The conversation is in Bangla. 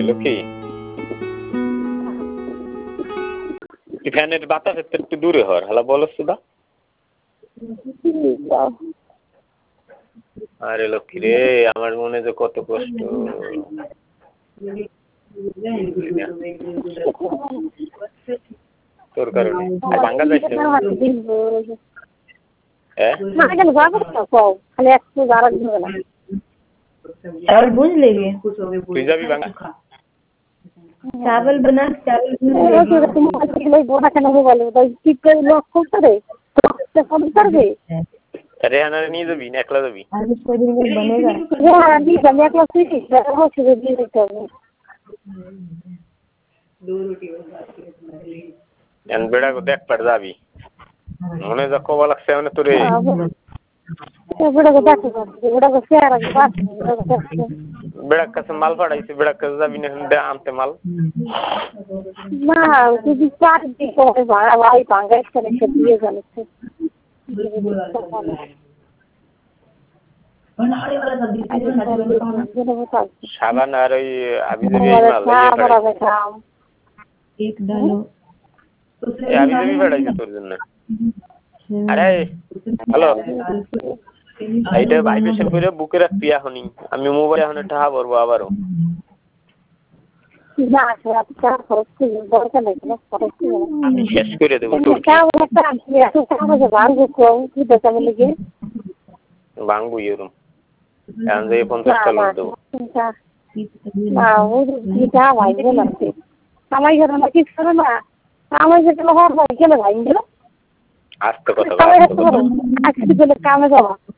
লক্ষ্মী ফ্যানের বাতাস একটু দূরে হর হালা বলো সুদা আরে লক্ষ্মী রে আমার মনে যে কত কষ্ট তোর কারণে ভাঙ্গা যাইছে बुझले তুই যাবি ভাঙ্গা चावल बना चावल রেহানা নিয়ে যাবি না একলা যাবি বেড়া দেখ পার যাবি মনে যা কবা লাগছে মানে তোরে বেড়ার কাছে মাল পাঠাইছে বেড়ার কাছে যাবি না আনতে মাল সাবান আর ওই আবিজাবি আবিজাবি বেড়াইছে তোর জন্য আরে হ্যালো এইটা ভাইব্রেশন করে বুকে রাখবি এখনই আমি মোবাইলে এখন টাকা ভরবো আবারও আমি শেষ করে দেবো ভাঙবো এরম এখন যে 50টা লোক দেবো আস্তে কথা